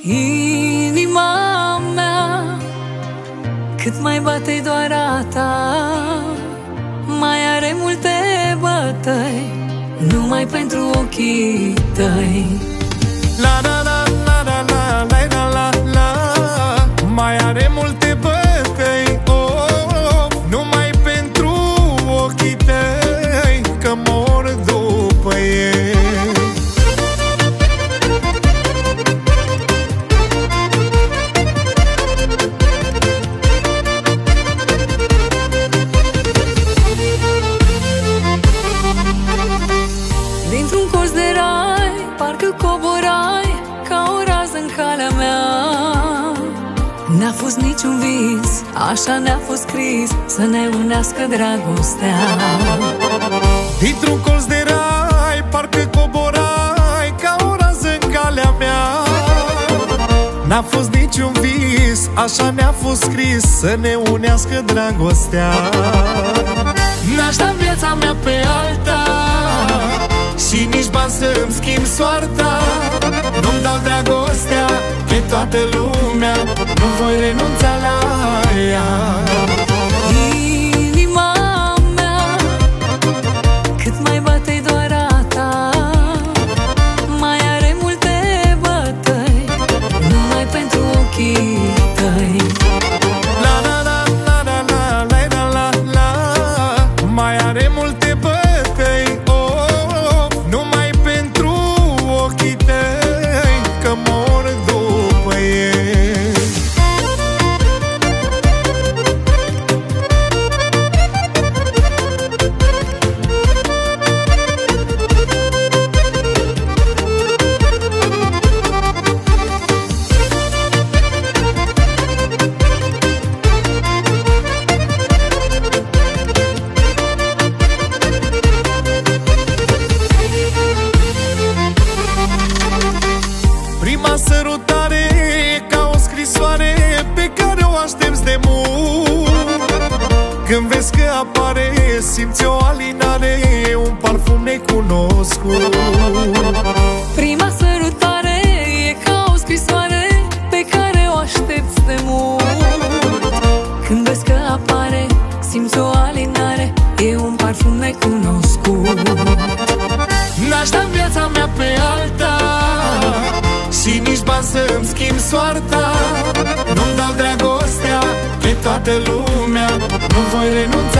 Inima mea, cât mai bate doar a ta, mai are multe bătăi, numai pentru ochii tăi. La la la la la la la la la, mai are multe bătăi, oh, oh, numai pentru ochii tăi, că mor după ei. Dintr-un colț de rai, parcă coborai ca o rază în calea mea. N-a fost niciun vis, așa ne-a fost scris, să ne unească dragostea. Dintr-un colț de rai, parcă coborai ca o rază în calea mea. N-a fost niciun vis, așa ne-a fost scris, să ne unească dragostea. N-aș da viața mea pe alta și nici bani să-mi schimb soarta. Nu-mi dau dragostea pe toată lumea, nu voi renunța la ea. Inima mea, cât mai bate doar a ta, mai are multe bătăi, numai pentru ochii tăi. La la la la la la la la la, mai are multe bătăi, oh, oh, numai pentru ochii tăi, că mor după ei. Prima sărutare e ca o scrisoare pe care o aștepți de mult. Când vezi că apare, simți o alinare, un parfum necunoscut. Prima sărutare e ca o scrisoare pe care o aștepți de mult. Când vezi că apare, simți o alinare, e un parfum necunoscut. N-aș da viața mea pe alta și nici bani să-mi schimb soarta. Nu-mi dau dragostea pe toată lumea, nu voi renunța